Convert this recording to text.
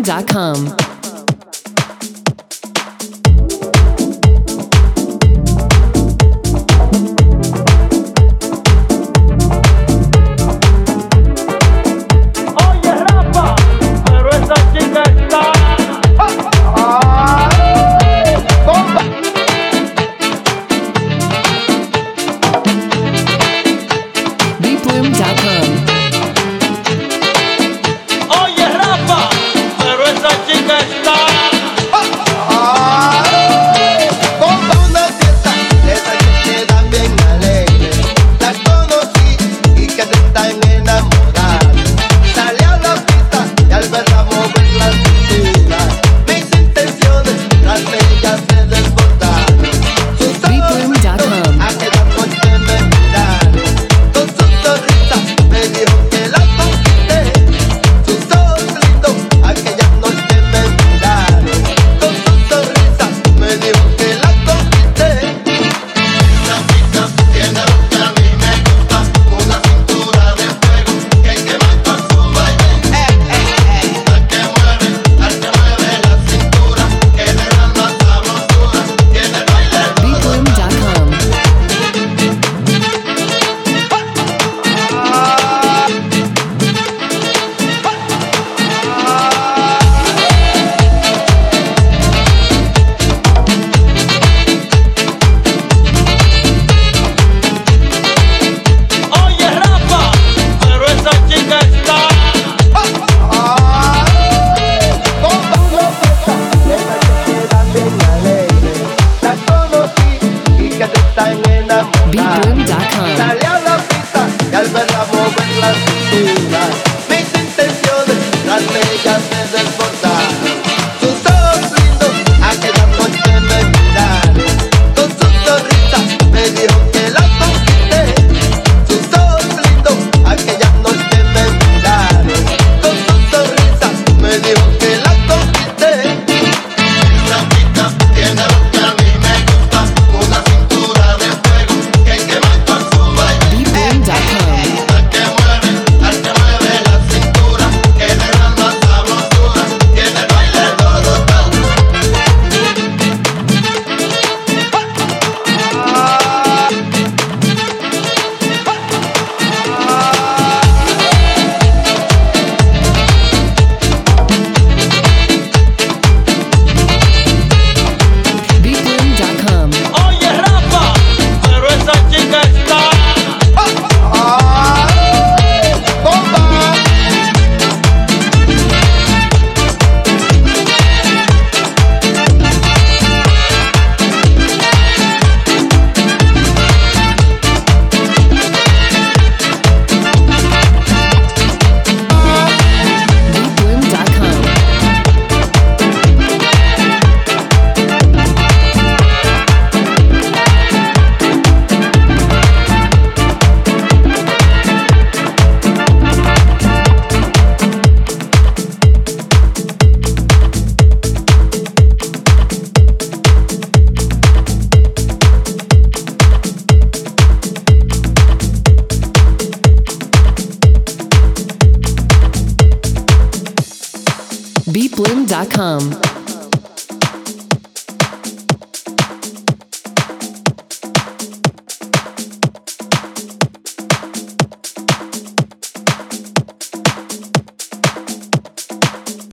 BeatBloom.com. BeatBloom.com. Salí a la pista y al verla mover la cintura, mis intenciones, las bellas se desbordaron. Sus ojos lindos, aquella noche me miraron. Con su sonrisa me dijo que la conquisté. Sus ojos lindos, aquella noche me miraron. Con su sonrisa me dijo que la conquisté. Esa chica tiene lo que a mí me gusta, una cintura de fuego que quema con su baile. BeatBloom.com. Al que mueve la cintura, que le da más sabrosura, tiene el baile todo tan. BeatBloom.com. Oye Rafa, pero esa chica está. ¡Bomba! BeatBloom.com. BeatBloom.com.